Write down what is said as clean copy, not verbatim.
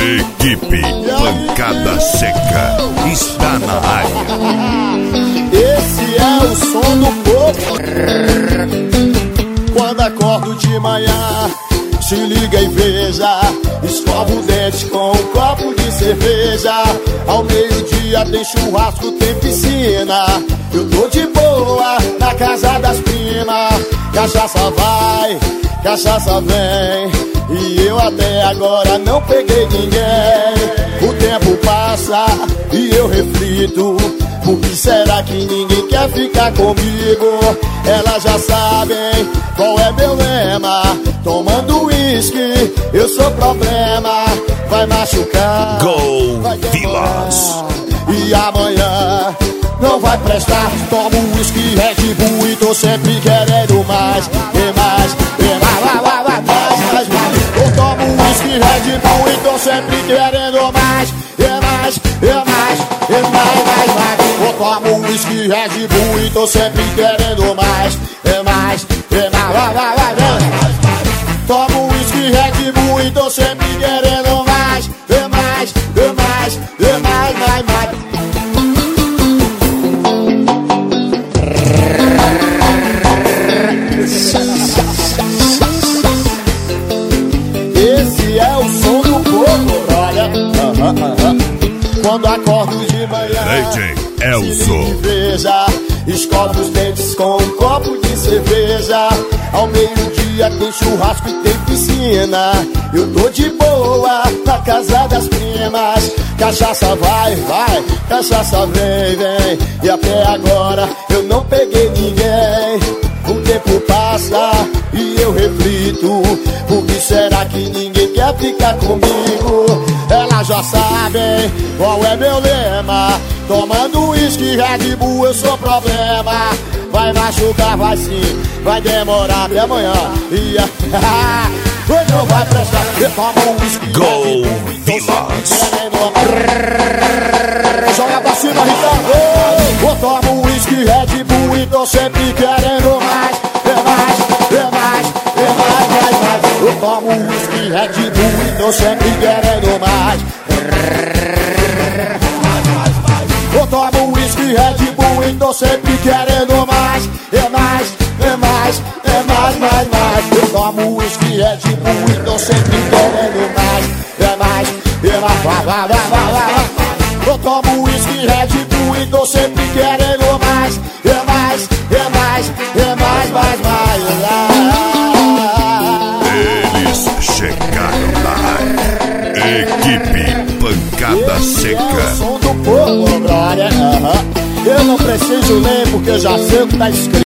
Equipe Pancada Seca está na área. Esse é o som do povo. Quando acordo de manhã, se liga e veja, escova o dente com um copo de cerveja. Ao meio-dia tem churrasco, tem piscina. Eu tô de boa na casa das primas. Cachaça vai, cachaça vem, e eu até agora não peguei ninguém. O tempo passa e eu reflito, por que será que ninguém quer ficar comigo? Elas já sabem qual é meu lema. Tomando uísque, eu sou problema. Vai machucar, vai Vilas. E amanhã não vai prestar. Tomo uísque, Red Bull e tô sempre querendo mais. E mais, mais. Eu tomo uísque, Red Bull e tô sempre querendo mais. E mais. Eu tomo uísque, Red Bull e tô sempre querendo mais. E mais. Tomo uísque, Red Bull e tô sempre querendo mais. E mais. Esse é o som do povo, olha. Quando acordo de manhã, se liga e veja, escova os dentes com um copo de cerveja. Ao meio-dia tem churrasco e tem piscina. Eu tô de boa na casa das primas. Cachaça vai, cachaça vem. E até agora eu não peguei ninguém. O tempo passa e eu reflito, por que será que ninguém quer ficar comigo? Elas já sabem qual é meu lema. Tomando uísque, Red Bull, eu sou problema. Vai machucar, vai sim, vai demorar até amanhã. Hoje não vai prestar. Eu tomo uísque, Gol Vilas. Joga pra cima, Ricardo. Eu tomo uísque, Red Bull e tô sempre querendo mais. Mais. Eu tomo uísque, Red Bull e tô sempre querendo mais. Eu tomo uísque, Red Bull e tô sempre querendo mais. Mais. Eu tomo uísque, Red Bull e tô sempre querendo mais. Mais. Eu tomo uísque, Red Bull e tô sempre querendo mais. Mais. Eles chegaram na área. Equipe Pancada Seca. É o som do povo, brother. Eu não preciso ler porque eu já sei o que tá escrito.